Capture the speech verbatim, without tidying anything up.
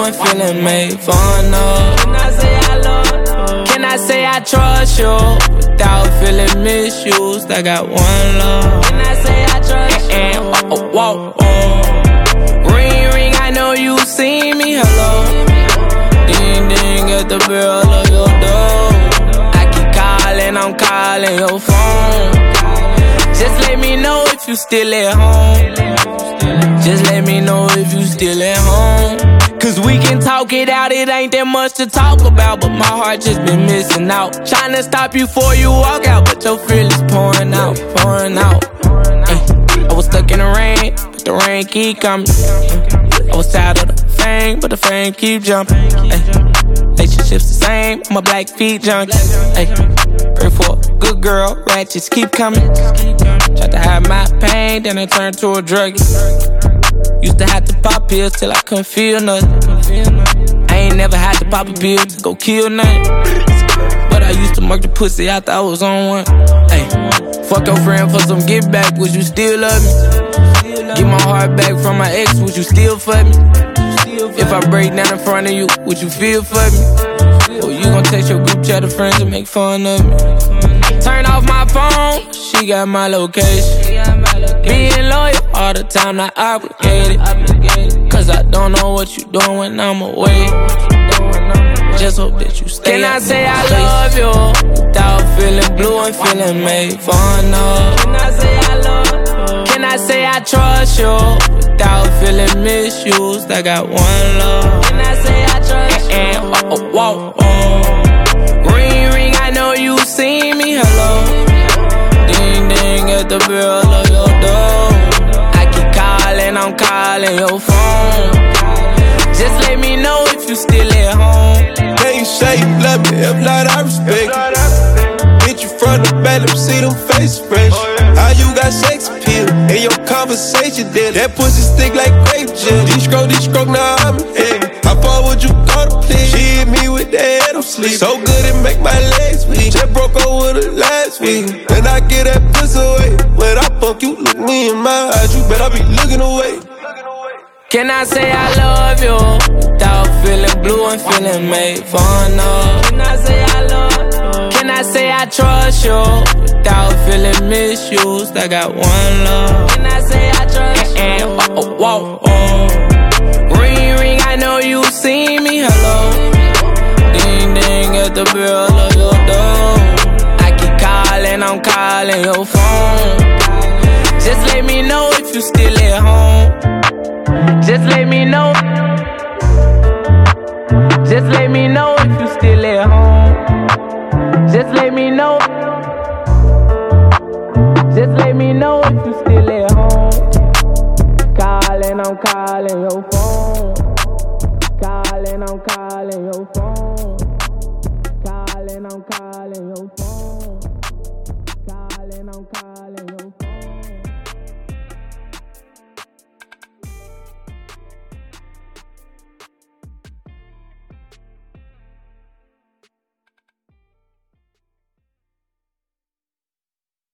and feeling made fun of. Can I say I love you? Can I say I trust you without feeling misused? I got one love. Can I say I trust you? And oh, oh, whoa, oh. Ring, ring, I know you see me, hello. Ding, ding, at the bell of your door. I keep calling, I'm calling your phone. Just let me know if you still at home. Just let me know if you still at home. Cause we can talk it out, it ain't that much to talk about. But my heart just been missing out. Tryna stop you before you walk out, but your feelings pouring out, pouring out. Ay, I was stuck in the rain, but the rain keep coming. I was tired of the fame, but the fame keep jumping. Ay, relationships the same, I'm a black feet junkie. Ay, pray for a good girl, ratchets keep coming. Tried to hide my pain, then I turned to a druggie. Used to have to pop pills till I couldn't feel nothing. I ain't never had to pop a pill to go kill nothing. But I used to mark the pussy after I was on one. Ay, fuck your friend for some get back, would you still love me? Get my heart back from my ex, would you still fuck me? If I break down in front of you, would you feel for me? Or you gon' text your group chat of friends and make fun of me? Turn off my phone, she got my location. Being loyal all the time, not obligated. Cause I don't know what you doing when I'm away. Just hope that you stay. Can I say I love you without feeling blue and feeling made fun of? Can I say I love you? Can I say I trust you without feeling misused? I got one love. Can I say I trust you? And oh, oh, whoa, oh. Ring, ring, I know you see me, hello. Ding, ding, at the bell of your door. I keep calling, I'm calling your phone. Just let me know if you still at home. Can you say you love me? If not, I respect you. Hit you from the back, let me see them face fresh. How you got sex appeal in your conversation, then that pussy stick like grape jelly. D-stroke, D-stroke, now I'm in. How far would you go to please? She hit me with the head on sleep. So good it make my legs weak. Just broke over the last week. When I get that pussy away, when I fuck you, look me in my eyes. You better be looking away. Can I say I love you without feeling blue and feeling made fun of? Can I say I love you? Can I say I trust you without feeling misused? I got one love. Can I say I trust you? And oh, oh, whoa, oh. Ring, ring, I know you see me, hello. Ding, ding, at the bell of your door. I keep calling, I'm calling your phone. Just let me know if you still at home. Just let me know. Just let me know if you